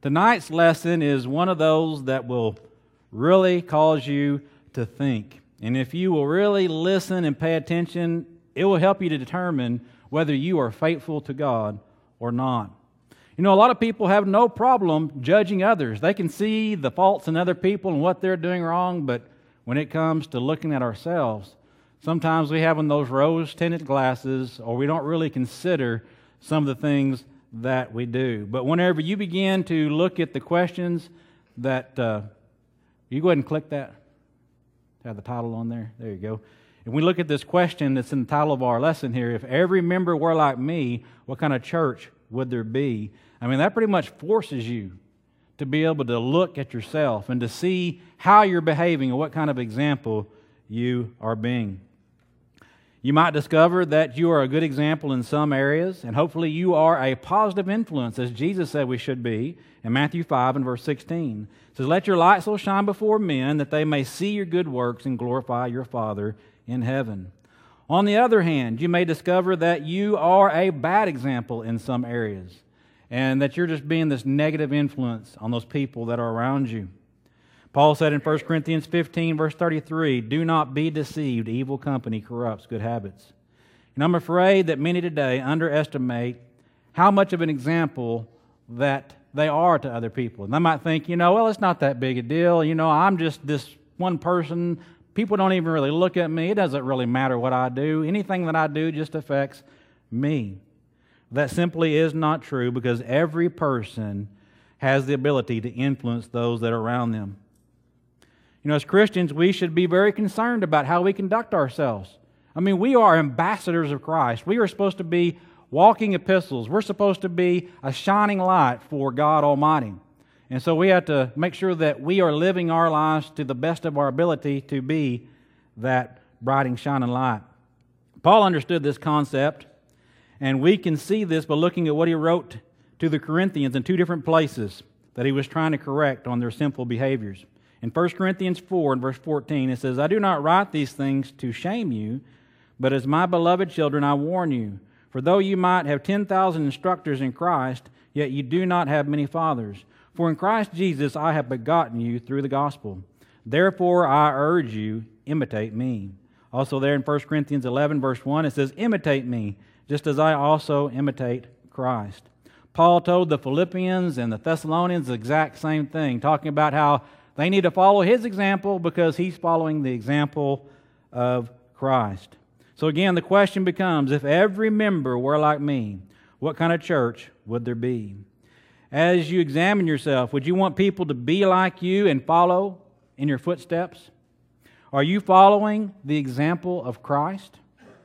Tonight's lesson is one of those that will really cause you to think. And if you will really listen and pay attention, it will help you to determine whether you are faithful to God or not. You know, a lot of people have no problem judging others. They can see the faults in other people and what they're doing wrong, but when it comes to looking at ourselves, sometimes we have on those rose-tinted glasses, or we don't really consider some of the things that we do. But whenever you begin to look at the questions that, you go ahead and click that. Have the title on there. There you go. If we look at this question that's in the title of our lesson here, if every member were like me, what kind of church would there be? I mean, that pretty much forces you to be able to look at yourself and to see how you're behaving and what kind of example you are being. You might discover that you are a good example in some areas, and hopefully you are a positive influence, as Jesus said we should be in Matthew 5 and verse 16. It says, "Let your light so shine before men that they may see your good works and glorify your Father in heaven." On the other hand, you may discover that you are a bad example in some areas, and that you're just being this negative influence on those people that are around you. Paul said in 1 Corinthians 15, verse 33, "Do not be deceived. Evil company corrupts good habits." And I'm afraid that many today underestimate how much of an example that they are to other people. And they might think, well, it's not that big a deal. I'm just this one person. People don't even really look at me. It doesn't really matter what I do. Anything that I do just affects me. That simply is not true, because every person has the ability to influence those that are around them. As Christians, we should be very concerned about how we conduct ourselves. I mean, we are ambassadors of Christ. We are supposed to be walking epistles. We're supposed to be a shining light for God Almighty. And so we have to make sure that we are living our lives to the best of our ability to be that bright and shining light. Paul understood this concept, and we can see this by looking at what he wrote to the Corinthians in two different places that he was trying to correct on their sinful behaviors. In 1 Corinthians 4 and verse 14, it says, "I do not write these things to shame you, but as my beloved children I warn you. For though you might have 10,000 instructors in Christ, yet you do not have many fathers. For in Christ Jesus I have begotten you through the gospel. Therefore I urge you, imitate me." Also there in 1 Corinthians 11 verse 1, it says, "Imitate me, just as I also imitate Christ." Paul told the Philippians and the Thessalonians the exact same thing, talking about how they need to follow his example because he's following the example of Christ. So again, the question becomes, if every member were like me, what kind of church would there be? As you examine yourself, would you want people to be like you and follow in your footsteps? Are you following the example of Christ?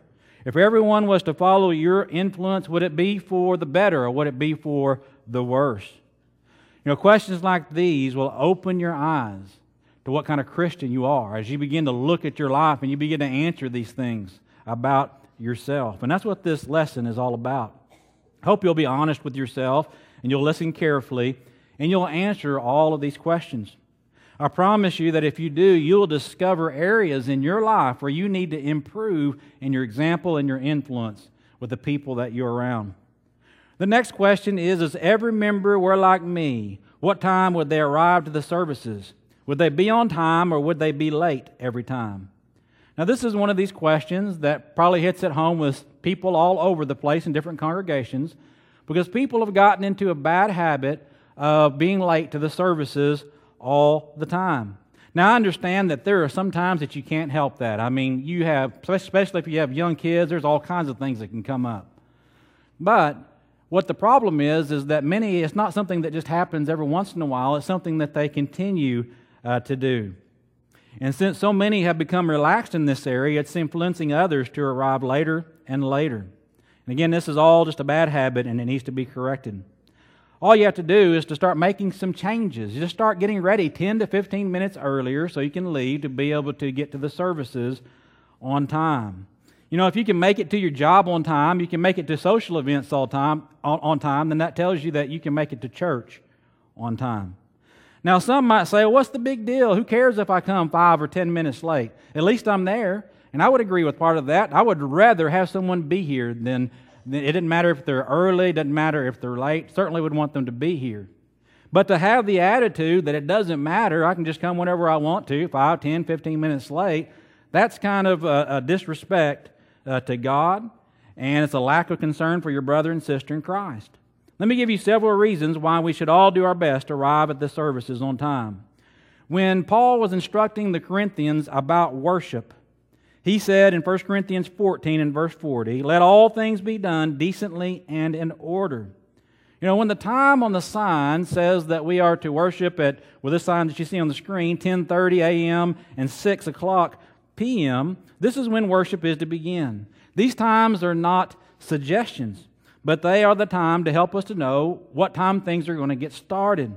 If everyone was to follow your influence, would it be for the better or would it be for the worse? Questions like these will open your eyes to what kind of Christian you are as you begin to look at your life and you begin to answer these things about yourself. And that's what this lesson is all about. I hope you'll be honest with yourself and you'll listen carefully and you'll answer all of these questions. I promise you that if you do, you'll discover areas in your life where you need to improve in your example and your influence with the people that you're around. The next question is, as every member were like me, what time would they arrive to the services? Would they be on time or would they be late every time? Now this is one of these questions that probably hits at home with people all over the place in different congregations, because people have gotten into a bad habit of being late to the services all the time. Now I understand that there are some times that you can't help that. I mean, you have, especially if you have young kids, there's all kinds of things that can come up. But what the problem is that many, it's not something that just happens every once in a while. It's something that they continue to do. And since so many have become relaxed in this area, it's influencing others to arrive later and later. And again, this is all just a bad habit and it needs to be corrected. All you have to do is to start making some changes. You just start getting ready 10 to 15 minutes earlier so you can leave to be able to get to the services on time. If you can make it to your job on time, you can make it to social events on time, then that tells you that you can make it to church on time. Now, some might say, well, what's the big deal? Who cares if I come 5 or 10 minutes late? At least I'm there. And I would agree with part of that. I would rather have someone be here than it didn't matter if they're early, it doesn't matter if they're late. Certainly would want them to be here. But to have the attitude that it doesn't matter, I can just come whenever I want to, 5, 10, 15 minutes late, that's kind of a disrespect to God, and it's a lack of concern for your brother and sister in Christ. Let me give you several reasons why we should all do our best to arrive at the services on time. When Paul was instructing the Corinthians about worship, he said in 1 Corinthians 14 and verse 40, "Let all things be done decently and in order." You know, when the time on the sign says that we are to worship at, well, this sign that you see on the screen, 10:30 a.m. and 6 o'clock p.m., this is when worship is to begin. These times are not suggestions, but they are the time to help us to know what time things are going to get started.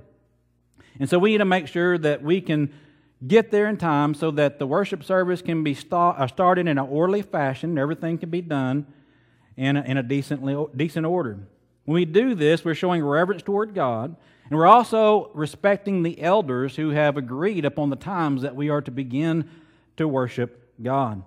And so we need to make sure that we can get there in time so that the worship service can be started in an orderly fashion. Everything can be done in a decent order. When we do this, we're showing reverence toward God, and we're also respecting the elders who have agreed upon the times that we are to begin to worship God.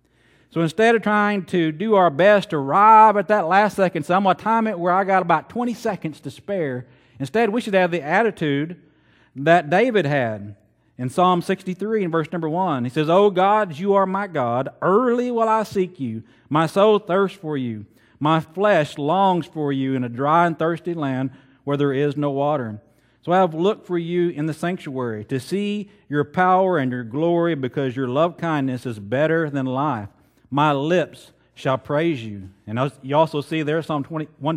So instead of trying to do our best to arrive at that last second, so I'm going to time it where I got about 20 seconds to spare, instead we should have the attitude that David had in Psalm 63 and verse number 1. He says, "O God, you are my God. Early will I seek you. My soul thirsts for you. My flesh longs for you in a dry and thirsty land where there is no water. So I have looked for you in the sanctuary to see your power and your glory, because your love kindness is better than life. My lips shall praise you." And you also see there Psalm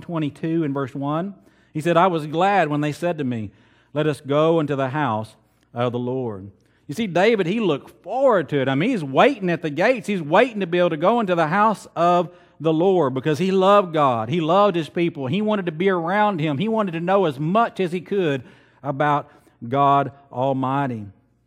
122 and verse 1. He said, "I was glad when they said to me, 'Let us go into the house of the Lord.'" You see, David, he looked forward to it. I mean, he's waiting at the gates. He's waiting to be able to go into the house of the Lord because he loved God. He loved his people. He wanted to be around him. He wanted to know as much as he could about God Almighty.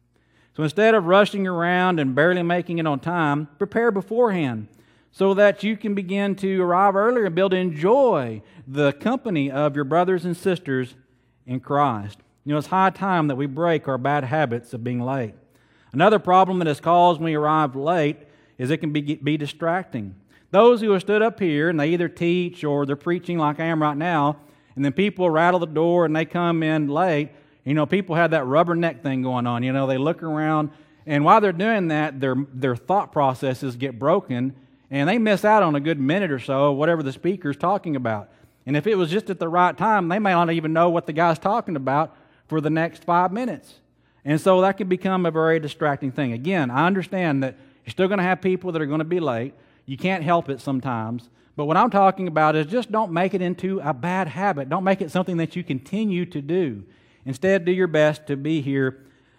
So instead of rushing around and barely making it on time, prepare beforehand so that you can begin to arrive earlier and be able to enjoy the company of your brothers and sisters in Christ. You know, it's high time that we break our bad habits of being late. Another problem that is caused when we arrive late is it can be distracting. Those who have stood up here and they either teach or they're preaching like I am right now, and then people rattle the door and they come in late. You know, people have that rubberneck thing going on. You know, they look around, and while they're doing that, their thought processes get broken, and they miss out on a good minute or so of whatever the speaker's talking about. And if it was just at the right time, they may not even know what the guy's talking about for the next 5 minutes. And so that can become a very distracting thing. Again, I understand that you're still going to have people that are going to be late. You can't help it sometimes. But what I'm talking about is just don't make it into a bad habit. Don't make it something that you continue to do. Instead, do your best to be here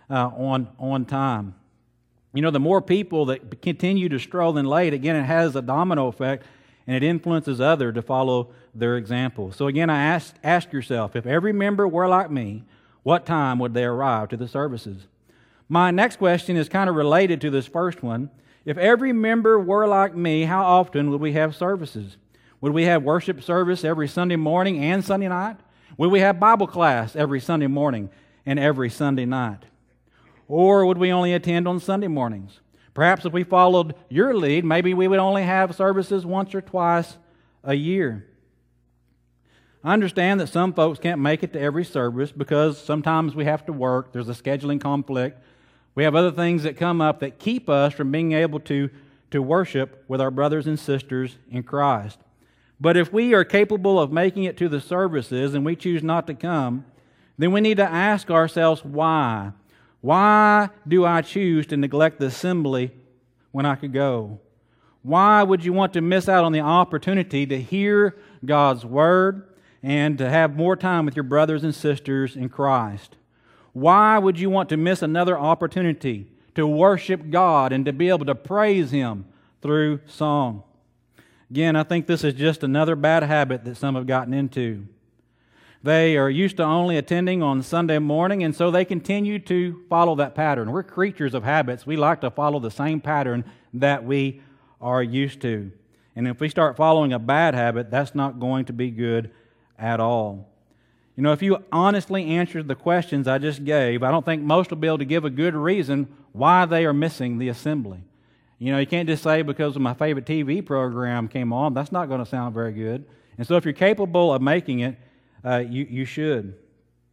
on time. You know, the more people that continue to stroll in late, again, it has a domino effect, and it influences others to follow their example. So again, I ask yourself, if every member were like me, what time would they arrive to the services? My next question is kind of related to this first one. If every member were like me, how often would we have services? Would we have worship service every Sunday morning and Sunday night? Would we have Bible class every Sunday morning and every Sunday night? Or would we only attend on Sunday mornings? Perhaps if we followed your lead, maybe we would only have services once or twice a year. I understand that some folks can't make it to every service because sometimes we have to work. There's a scheduling conflict. We have other things that come up that keep us from being able to worship with our brothers and sisters in Christ. But if we are capable of making it to the services and we choose not to come, then we need to ask ourselves why. Why do I choose to neglect the assembly when I could go? Why would you want to miss out on the opportunity to hear God's Word and to have more time with your brothers and sisters in Christ? Why would you want to miss another opportunity to worship God and to be able to praise Him through song? Again, I think this is just another bad habit that some have gotten into. They are used to only attending on Sunday morning, and so they continue to follow that pattern. We're creatures of habits. We like to follow the same pattern that we are used to. And if we start following a bad habit, that's not going to be good at all. You know, if you honestly answered the questions I just gave, I don't think most will be able to give a good reason why they are missing the assembly. You know, you can't just say because of my favorite TV program came on. That's not going to sound very good. And so if you're capable of making it, you should.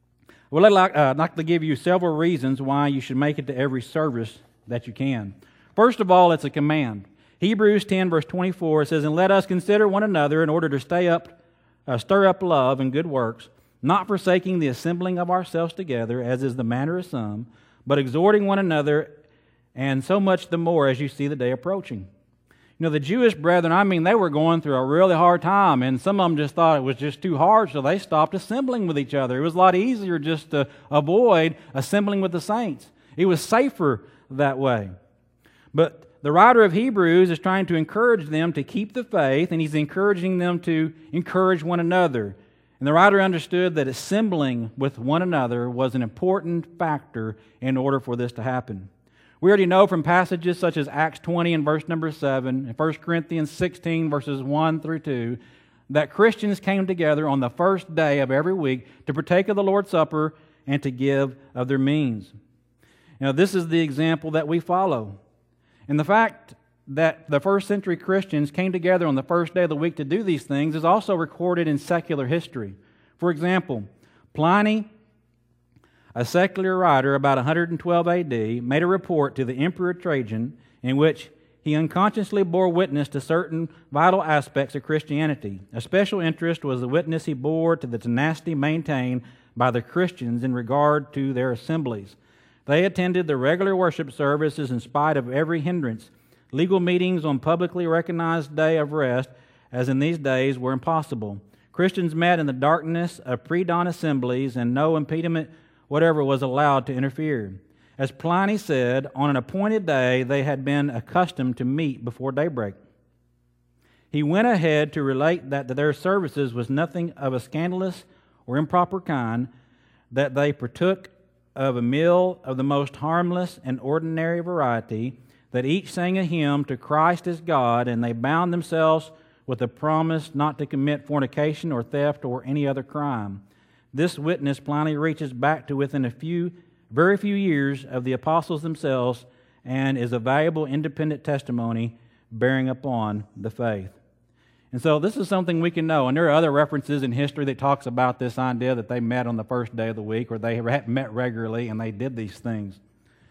Well, I'd like to give you several reasons why you should make it to every service that you can. First of all, it's a command. Hebrews 10, verse 24, it says, "And let us consider one another in order to stir up love and good works, not forsaking the assembling of ourselves together, as is the manner of some, but exhorting one another, and so much the more as you see the day approaching." You know, the Jewish brethren, they were going through a really hard time, and some of them just thought it was just too hard, so they stopped assembling with each other. It was a lot easier just to avoid assembling with the saints. It was safer that way. But the writer of Hebrews is trying to encourage them to keep the faith, and he's encouraging them to encourage one another. And the writer understood that assembling with one another was an important factor in order for this to happen. We already know from passages such as Acts 20 and verse number 7, and 1 Corinthians 16 verses 1 through 2, that Christians came together on the first day of every week to partake of the Lord's Supper and to give of their means. Now, this is the example that we follow. And the fact that the first century Christians came together on the first day of the week to do these things is also recorded in secular history. For example, Pliny, a secular writer about 112 AD, made a report to the Emperor Trajan in which he unconsciously bore witness to certain vital aspects of Christianity. A special interest was the witness he bore to the tenacity maintained by the Christians in regard to their assemblies. They attended the regular worship services in spite of every hindrance. Legal meetings on publicly recognized day of rest, as in these days, were impossible. Christians met in the darkness of pre-dawn assemblies, and no impediment whatever was allowed to interfere. As Pliny said, on an appointed day they had been accustomed to meet before daybreak. He went ahead to relate that their services was nothing of a scandalous or improper kind, that they partook of a meal of the most harmless and ordinary variety, that each sang a hymn to Christ as God, and they bound themselves with a promise not to commit fornication or theft or any other crime. This witness Pliny reaches back to within very few years of the apostles themselves, and is a valuable independent testimony bearing upon the faith. And so this is something we can know. And there are other references in history that talks about this idea that they met on the first day of the week, or they met regularly and they did these things.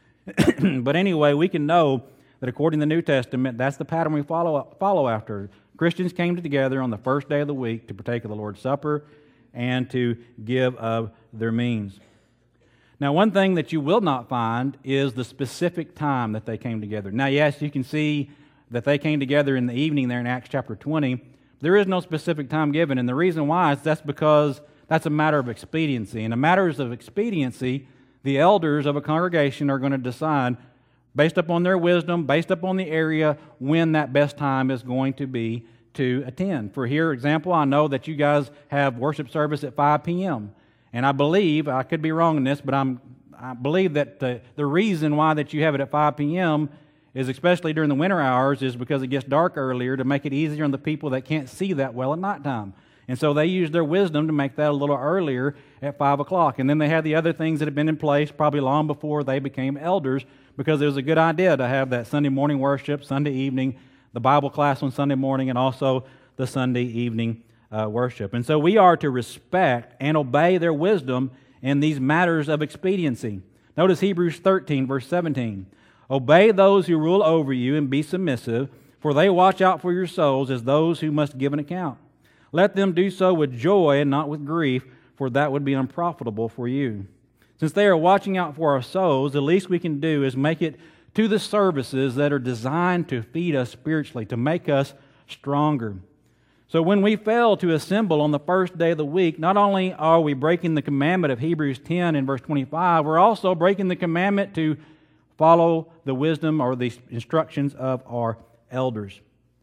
But anyway, we can know that according to the New Testament, that's the pattern we follow after. Christians came together on the first day of the week to partake of the Lord's Supper and to give of their means. Now, one thing that you will not find is the specific time that they came together. Now, yes, you can see that they came together in the evening there in Acts chapter 20. There is no specific time given, and the reason why is that's because that's a matter of expediency. And in matters of expediency, the elders of a congregation are going to decide, based upon their wisdom, based upon the area, when that best time is going to be to attend. For here, example, I know that you guys have worship service at 5 p.m., and I believe, I could be wrong in this, but I believe that the reason why that you have it at 5 p.m. is, especially during the winter hours, is because it gets dark earlier to make it easier on the people that can't see that well at nighttime. And so they use their wisdom to make that a little earlier at 5 o'clock. And then they had the other things that have been in place probably long before they became elders, because it was a good idea to have that Sunday morning worship, Sunday evening, the Bible class on Sunday morning, and also the Sunday evening worship. And so we are to respect and obey their wisdom in these matters of expediency. Notice Hebrews 13, verse 17. "Obey those who rule over you and be submissive, for they watch out for your souls as those who must give an account. Let them do so with joy and not with grief, for that would be unprofitable for you." Since they are watching out for our souls, the least we can do is make it to the services that are designed to feed us spiritually, to make us stronger. So when we fail to assemble on the first day of the week, not only are we breaking the commandment of Hebrews 10 and verse 25, we're also breaking the commandment to follow the wisdom or the instructions of our elders.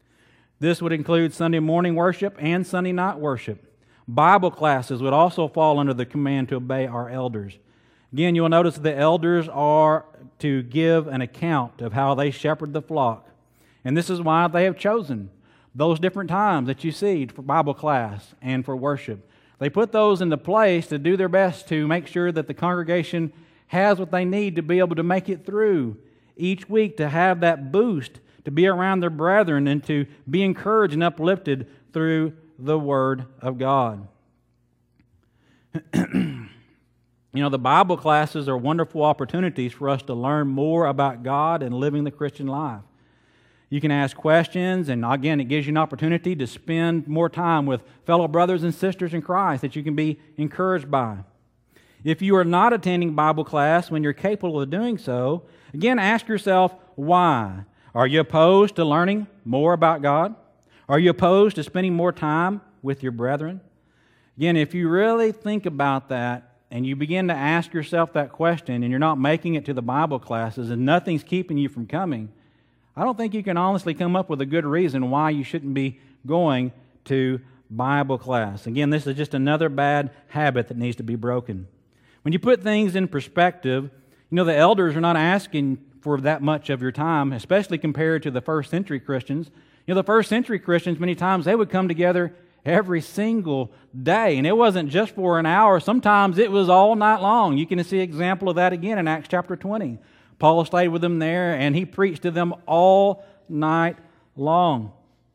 This would include Sunday morning worship and Sunday night worship. Bible classes would also fall under the command to obey our elders. Again, you'll notice the elders are to give an account of how they shepherd the flock. And this is why they have chosen those different times that you see for Bible class and for worship. They put those into place to do their best to make sure that the congregation has what they need to be able to make it through each week, to have that boost, to be around their brethren, and to be encouraged and uplifted through the Word of God. The Bible classes are wonderful opportunities for us to learn more about God and living the Christian life. You can ask questions, and again, it gives you an opportunity to spend more time with fellow brothers and sisters in Christ that you can be encouraged by. If you are not attending Bible class when you're capable of doing so, again, ask yourself why. Are you opposed to learning more about God? Are you opposed to spending more time with your brethren? Again, if you really think about that and you begin to ask yourself that question and you're not making it to the Bible classes and nothing's keeping you from coming, I don't think you can honestly come up with a good reason why you shouldn't be going to Bible class. Again, this is just another bad habit that needs to be broken. When you put things in perspective, the elders are not asking for that much of your time, especially compared to the first century Christians. The first century Christians, many times, they would come together every single day, and it wasn't just for an hour. Sometimes it was all night long. You can see an example of that again in Acts chapter 20. Paul stayed with them there, and he preached to them all night long.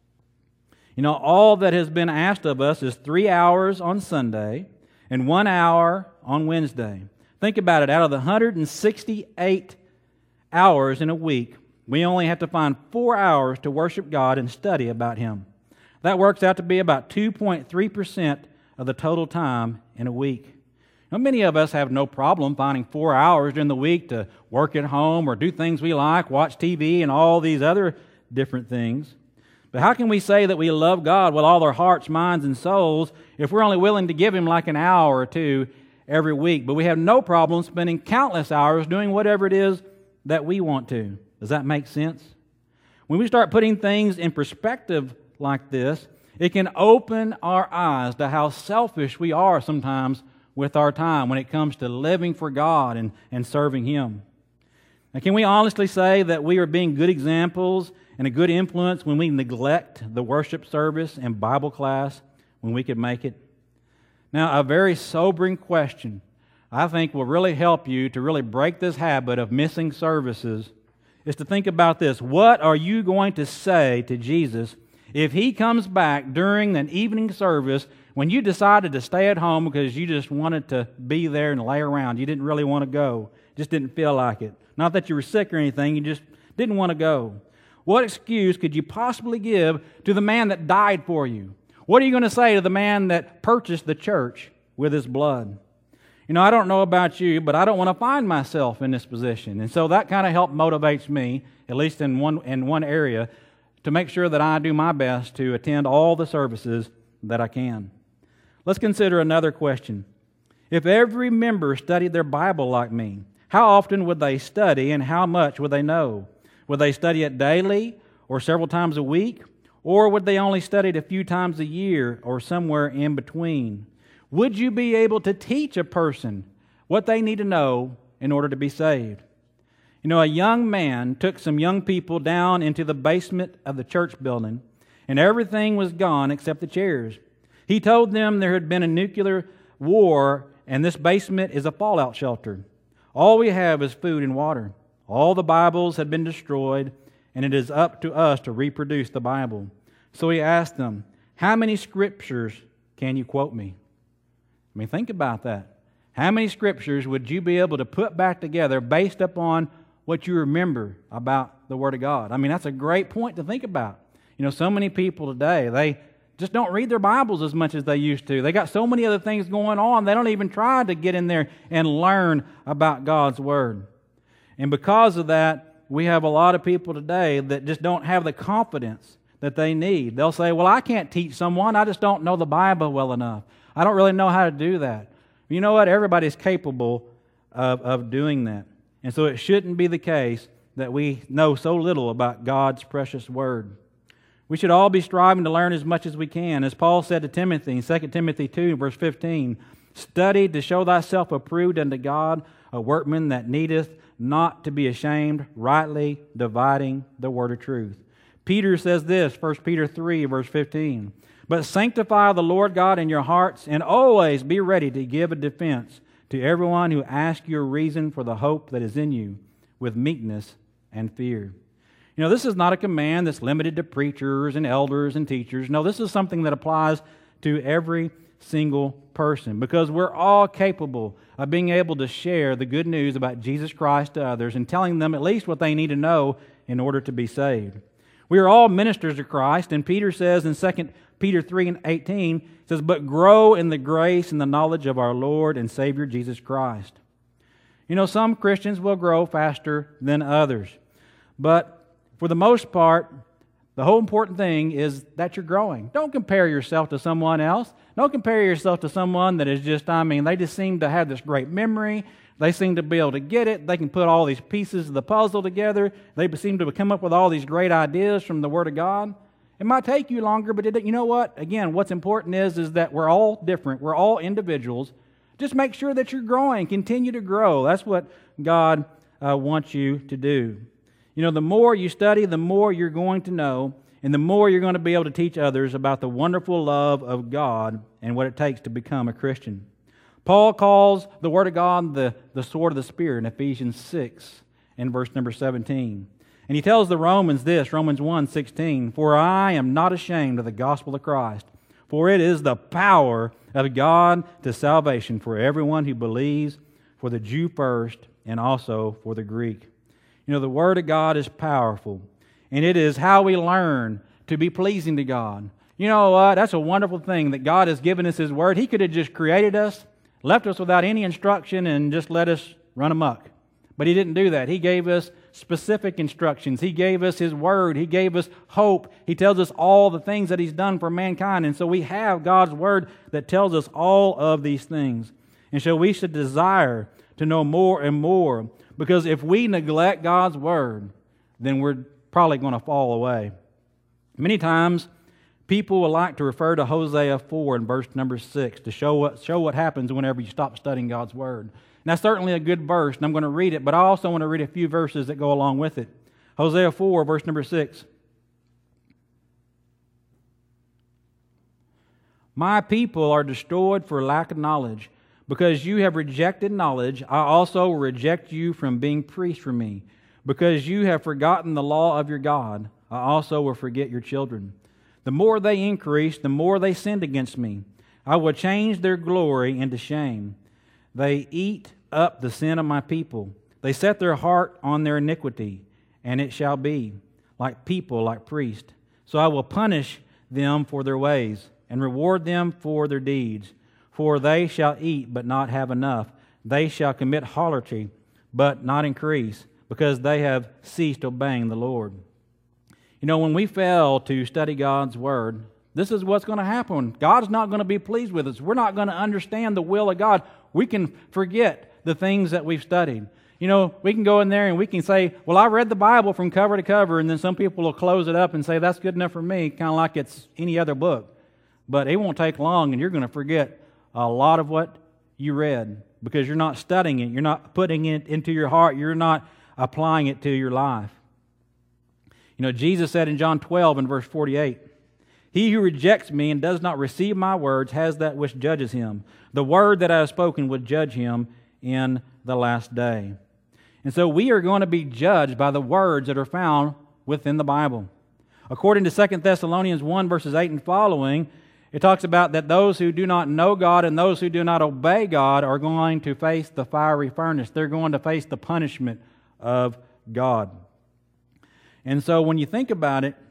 All that has been asked of us is 3 hours on Sunday and 1 hour on Wednesday. Think about it. Out of the 168 hours in a week, we only have to find 4 hours to worship God and study about Him. That works out to be about 2.3% of the total time in a week. Now, many of us have no problem finding 4 hours during the week to work at home or do things we like, watch TV and all these other different things. But how can we say that we love God with all our hearts, minds, and souls if we're only willing to give Him like an hour or two every week, but we have no problem spending countless hours doing whatever it is that we want to? Does that make sense? When we start putting things in perspective like this, it can open our eyes to how selfish we are sometimes with our time when it comes to living for God and serving Him. Now, can we honestly say that we are being good examples and a good influence when we neglect the worship service and Bible class when we could make it? Now, a very sobering question I think will really help you to really break this habit of missing services is to think about this. What are you going to say to Jesus if He comes back during an evening service when you decided to stay at home because you just wanted to be there and lay around? You didn't really want to go. Just didn't feel like it. Not that you were sick or anything, you just didn't want to go. What excuse could you possibly give to the man that died for you? What are you going to say to the man that purchased the church with his blood? I don't know about you, but I don't want to find myself in this position. And so that kind of helped motivates me, at least in one area, to make sure that I do my best to attend all the services that I can. Let's consider another question. If every member studied their Bible like me, how often would they study and how much would they know? Would they study it daily or several times a week? Or would they only study it a few times a year or somewhere in between? Would you be able to teach a person what they need to know in order to be saved? A young man took some young people down into the basement of the church building, and everything was gone except the chairs. He told them there had been a nuclear war, and this basement is a fallout shelter. All we have is food and water. All the Bibles had been destroyed, and it is up to us to reproduce the Bible. So he asked them, how many scriptures can you quote me? Think about that. How many scriptures would you be able to put back together based upon what you remember about the Word of God? That's a great point to think about. So many people today, they just don't read their Bibles as much as they used to. They got so many other things going on, they don't even try to get in there and learn about God's Word. And because of that, we have a lot of people today that just don't have the confidence that they need. They'll say, well, I can't teach someone. I just don't know the Bible well enough. I don't really know how to do that. You know what? Everybody's capable of doing that. And so it shouldn't be the case that we know so little about God's precious Word. We should all be striving to learn as much as we can. As Paul said to Timothy in 2 Timothy 2, verse 15, study to show thyself approved unto God, a workman that needeth not to be ashamed, rightly dividing the word of truth. Peter says this, 1 Peter 3, verse 15, but sanctify the Lord God in your hearts, and always be ready to give a defense to everyone who asks you a reason for the hope that is in you, with meekness and fear. This is not a command that's limited to preachers and elders and teachers. No, this is something that applies to every single person, because we're all capable of being able to share the good news about Jesus Christ to others and telling them at least what they need to know in order to be saved. We are all ministers of Christ, and Peter says in 2 Peter 3:18, says, "But grow in the grace and the knowledge of our Lord and Savior Jesus Christ." You know, some Christians will grow faster than others, but for the most part, the whole important thing is that you're growing. Don't compare yourself to someone else. Don't compare yourself to someone that is just, they just seem to have this great memory. They seem to be able to get it. They can put all these pieces of the puzzle together. They seem to come up with all these great ideas from the Word of God. It might take you longer, but you know what? Again, what's important is that we're all different. We're all individuals. Just make sure that you're growing. Continue to grow. That's what God wants you to do. You know, the more you study, the more you're going to know, and the more you're going to be able to teach others about the wonderful love of God and what it takes to become a Christian. Paul calls the Word of God the sword of the Spirit in Ephesians 6 and verse number 17. And he tells the Romans this, Romans 1:16, "For I am not ashamed of the gospel of Christ, for it is the power of God to salvation for everyone who believes, for the Jew first, and also for the Greek." You know, the Word of God is powerful, and it is how we learn to be pleasing to God. You know what? That's a wonderful thing that God has given us His Word. He could have just created us, left us without any instruction, and just let us run amok. But He didn't do that. He gave us specific instructions. He gave us His Word. He gave us hope. He tells us all the things that He's done for mankind. And so we have God's Word that tells us all of these things. And so we should desire to know more and more, because if we neglect God's Word, then we're probably going to fall away. Many times, people will like to refer to Hosea 4 and verse number 6 to show what happens whenever you stop studying God's Word. And that's certainly a good verse, and I'm going to read it, but I also want to read a few verses that go along with it. Hosea 4, verse number 6. "My people are destroyed for lack of knowledge. Because you have rejected knowledge, I also will reject you from being priest for me. Because you have forgotten the law of your God, I also will forget your children. The more they increase, the more they sinned against me. I will change their glory into shame. They eat up the sin of my people. They set their heart on their iniquity, and it shall be like people, like priests. So I will punish them for their ways, and reward them for their deeds. For they shall eat, but not have enough. They shall commit harlotry, but not increase, because they have ceased obeying the Lord." You know, when we fail to study God's Word, this is what's going to happen. God's not going to be pleased with us. We're not going to understand the will of God. We can forget the things that we've studied. You know, we can go in there and we can say, well, I read the Bible from cover to cover, and then some people will close it up and say, that's good enough for me, kind of like it's any other book. But it won't take long, and you're going to forget a lot of what you read because you're not studying it. You're not putting it into your heart. You're not applying it to your life. You know, Jesus said in John 12 and verse 48, "He who rejects me and does not receive my words has that which judges him. The word that I have spoken will judge him in the last day." And so we are going to be judged by the words that are found within the Bible. According to 2 Thessalonians 1 verses 8 and following, it talks about that those who do not know God and those who do not obey God are going to face the fiery furnace. They're going to face the punishment of God. And so when you think about it,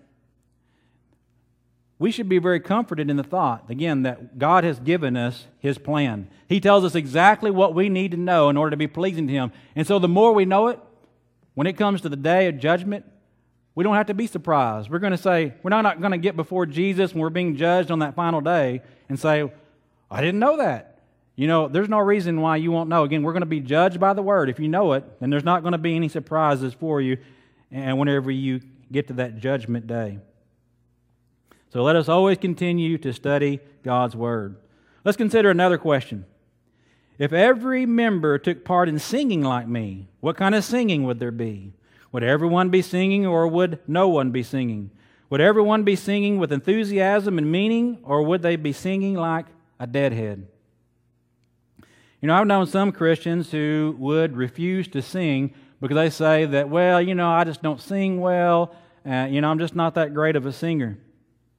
we should be very comforted in the thought, again, that God has given us His plan. He tells us exactly what we need to know in order to be pleasing to Him. And so the more we know it, when it comes to the day of judgment, we don't have to be surprised. We're going to say, we're not going to get before Jesus when we're being judged on that final day and say, I didn't know that. You know, there's no reason why you won't know. Again, we're going to be judged by the Word. If you know it, then there's not going to be any surprises for you and whenever you get to that judgment day. So let us always continue to study God's Word. Let's consider another question. If every member took part in singing like me, what kind of singing would there be? Would everyone be singing, or would no one be singing? Would everyone be singing with enthusiasm and meaning, or would they be singing like a deadhead? You know, I've known some Christians who would refuse to sing because they say that, well, you know, I just don't sing well. I'm just not that great of a singer.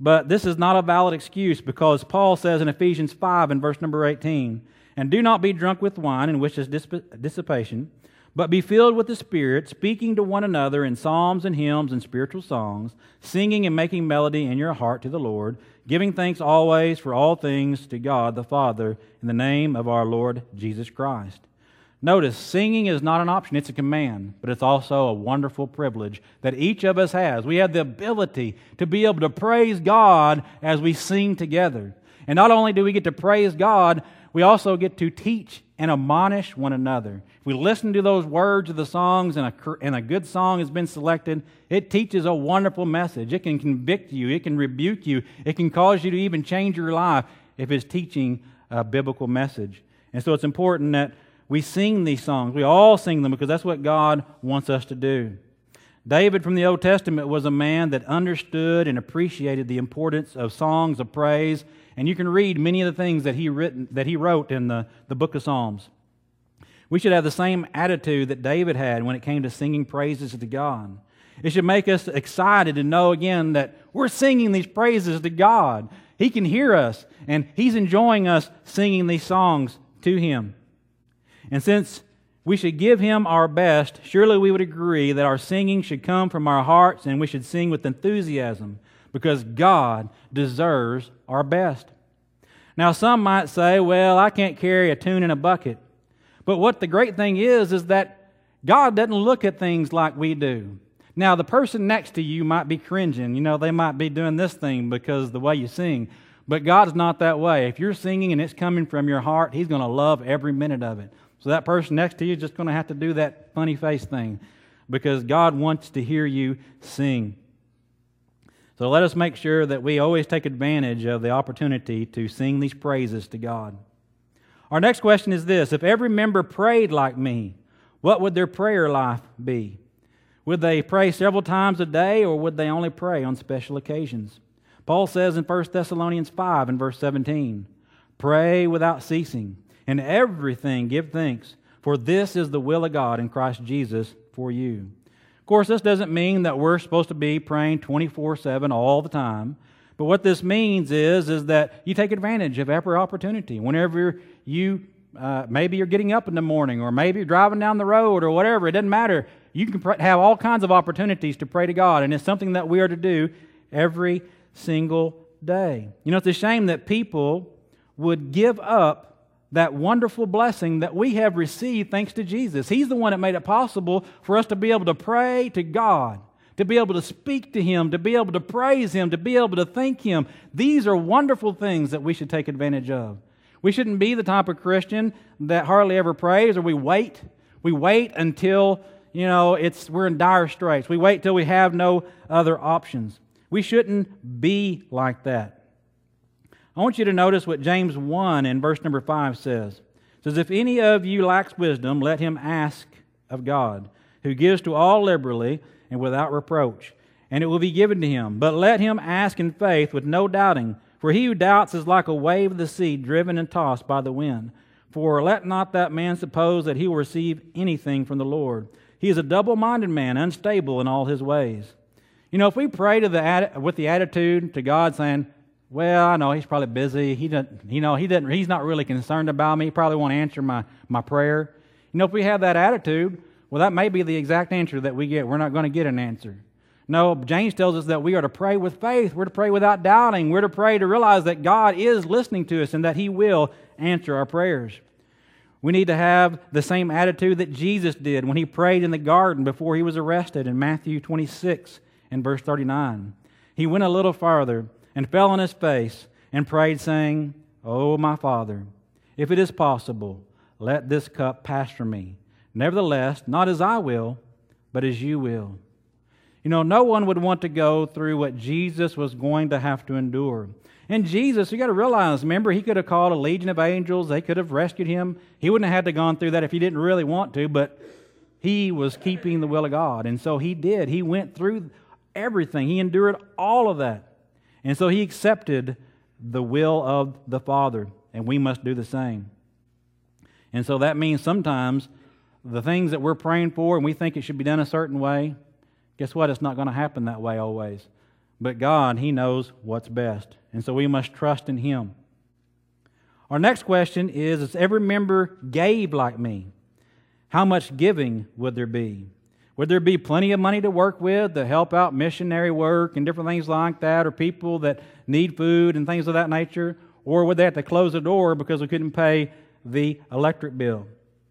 But this is not a valid excuse, because Paul says in Ephesians 5 and verse number 18, "And do not be drunk with wine, in which is dissipation, but be filled with the Spirit, speaking to one another in psalms and hymns and spiritual songs, singing and making melody in your heart to the Lord, giving thanks always for all things to God the Father, in the name of our Lord Jesus Christ." Notice, singing is not an option, it's a command, but it's also a wonderful privilege that each of us has. We have the ability to be able to praise God as we sing together. And not only do we get to praise God, we also get to teach and admonish one another. If we listen to those words of the songs and a good song has been selected, it teaches a wonderful message. It can convict you, it can rebuke you, it can cause you to even change your life if it's teaching a biblical message. And so it's important that we sing these songs. We all sing them because that's what God wants us to do. David from the Old Testament was a man that understood and appreciated the importance of songs of praise, and you can read many of the things that he wrote in the book of Psalms. We should have the same attitude that David had when it came to singing praises to God. It should make us excited to know again that we're singing these praises to God. He can hear us, and He's enjoying us singing these songs to Him. And since we should give Him our best, surely we would agree that our singing should come from our hearts, and we should sing with enthusiasm, because God deserves our best. Now, some might say, well, I can't carry a tune in a bucket. But what the great thing is that God doesn't look at things like we do. Now, the person next to you might be cringing. You know, they might be doing this thing because of the way you sing. But God's not that way. If you're singing and it's coming from your heart, He's going to love every minute of it. So that person next to you is just going to have to do that funny face thing, because God wants to hear you sing. So let us make sure that we always take advantage of the opportunity to sing these praises to God. Our next question is this: if every member prayed like me, what would their prayer life be? Would they pray several times a day, or would they only pray on special occasions? Paul says in 1 Thessalonians 5 and verse 17, "Pray without ceasing. In everything give thanks, for this is the will of God in Christ Jesus for you." Of course, this doesn't mean that we're supposed to be praying 24/7 all the time. But what this means is that you take advantage of every opportunity. Whenever you, maybe you're getting up in the morning, or maybe you're driving down the road, or whatever, it doesn't matter. You can have all kinds of opportunities to pray to God, and it's something that we are to do every single day. You know, it's a shame that people would give up that wonderful blessing that we have received thanks to Jesus. He's the one that made it possible for us to be able to pray to God, to be able to speak to Him, to be able to praise Him, to be able to thank Him. These are wonderful things that we should take advantage of. We shouldn't be the type of Christian that hardly ever prays, or we wait. We wait until, we're in dire straits. We wait till we have no other options. We shouldn't be like that. I want you to notice what James 1 in verse number 5 says. It says, "If any of you lacks wisdom, let him ask of God, who gives to all liberally and without reproach, and it will be given to him. But let him ask in faith with no doubting, for he who doubts is like a wave of the sea driven and tossed by the wind. For let not that man suppose that he will receive anything from the Lord. He is a double-minded man, unstable in all his ways." You know, if we pray with the attitude to God saying, "Well, I know He's probably busy. He's not really concerned about me. He probably won't answer my prayer." You know, if we have that attitude, well, that may be the exact answer that we get. We're not going to get an answer. No, James tells us that we are to pray with faith. We're to pray without doubting. We're to pray to realize that God is listening to us and that He will answer our prayers. We need to have the same attitude that Jesus did when He prayed in the garden before He was arrested in Matthew 26 and verse 39. He went a little farther and fell on His face and prayed, saying, "O my Father, if it is possible, let this cup pass from me. Nevertheless, not as I will, but as you will." You know, no one would want to go through what Jesus was going to have to endure. And Jesus, you got to realize, remember, He could have called a legion of angels. They could have rescued Him. He wouldn't have had to gone through that if He didn't really want to, but He was keeping the will of God. And so He did. He went through everything. He endured all of that. And so He accepted the will of the Father, and we must do the same. And so that means sometimes the things that we're praying for and we think it should be done a certain way, guess what? It's not going to happen that way always. but God, He knows what's best. And so we must trust in Him. Our next question is, if every member gave like me, how much giving would there be? Would there be plenty of money to work with to help out missionary work and different things like that, or people that need food and things of that nature? Or would they have to close the door because we couldn't pay the electric bill?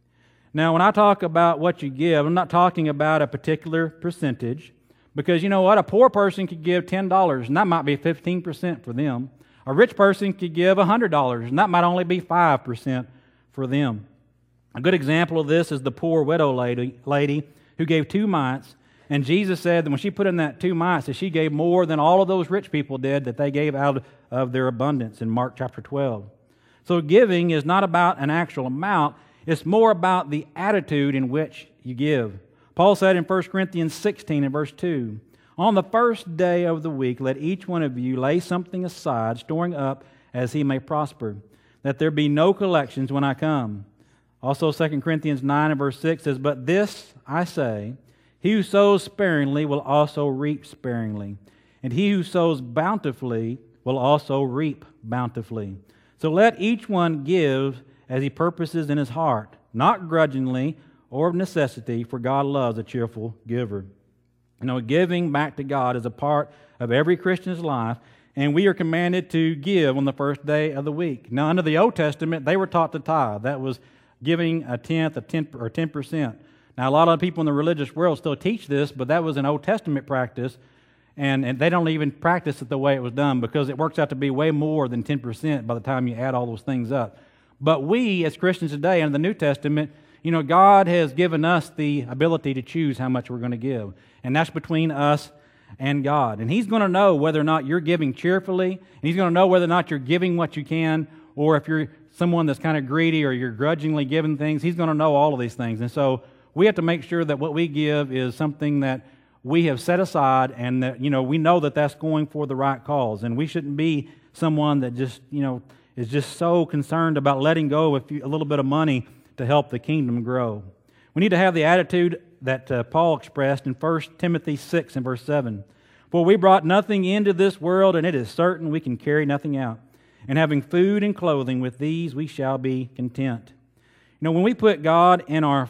Now, when I talk about what you give, I'm not talking about a particular percentage, because you know what? A poor person could give $10, and that might be 15% for them. A rich person could give $100, and that might only be 5% for them. A good example of this is the poor widow lady who gave 2 mites, and Jesus said that when she put in that 2 mites, that she gave more than all of those rich people did that they gave out of their abundance in Mark chapter 12. So giving is not about an actual amount, it's more about the attitude in which you give. Paul said in 1 Corinthians 16 and verse 2, "On the first day of the week, let each one of you lay something aside, storing up as he may prosper, that there be no collections when I come." Also 2 Corinthians 9 and verse 6 says, "But this I say, he who sows sparingly will also reap sparingly, and he who sows bountifully will also reap bountifully. So let each one give as he purposes in his heart, not grudgingly or of necessity, for God loves a cheerful giver." You know, giving back to God is a part of every Christian's life, and we are commanded to give on the first day of the week. Now, under the Old Testament, they were taught to tithe. That was giving a tenth, or 10%. Now, a lot of people in the religious world still teach this, but that was an Old Testament practice, and they don't even practice it the way it was done, because it works out to be way more than 10% by the time you add all those things up. But we, as Christians today, in the New Testament, you know, God has given us the ability to choose how much we're going to give. And that's between us and God. And He's going to know whether or not you're giving cheerfully, and He's going to know whether or not you're giving what you can, or if you're someone that's kind of greedy or you're grudgingly giving things. He's going to know all of these things. And so we have to make sure that what we give is something that we have set aside, and that, you know, we know that that's going for the right cause. And we shouldn't be someone that just, you know, is just so concerned about letting go of a little bit of money to help the kingdom grow. We need to have the attitude that Paul expressed in 1 Timothy 6 and verse 7. "For we brought nothing into this world, and it is certain we can carry nothing out. And having food and clothing, with these we shall be content." You know, when we put God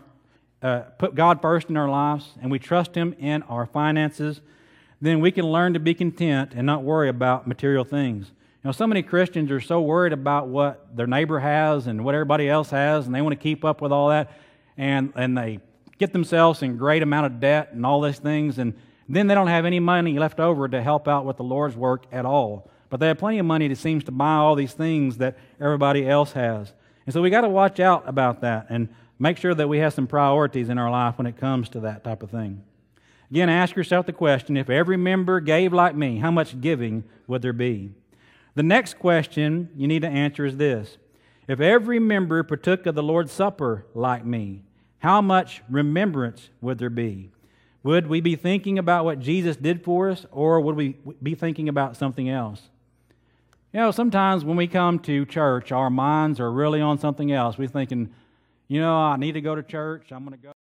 first in our lives, and we trust Him in our finances, then we can learn to be content and not worry about material things. You know, so many Christians are so worried about what their neighbor has and what everybody else has, and they want to keep up with all that, and they get themselves in great amount of debt and all these things, and then they don't have any money left over to help out with the Lord's work at all. But they have plenty of money that seems to buy all these things that everybody else has. And so we got to watch out about that and make sure that we have some priorities in our life when it comes to that type of thing. Again, ask yourself the question, if every member gave like me, how much giving would there be? The next question you need to answer is this: if every member partook of the Lord's Supper like me, how much remembrance would there be? Would we be thinking about what Jesus did for us, or would we be thinking about something else? You know, sometimes when we come to church, our minds are really on something else. We're thinking, you know, I need to go to church, I'm going to go.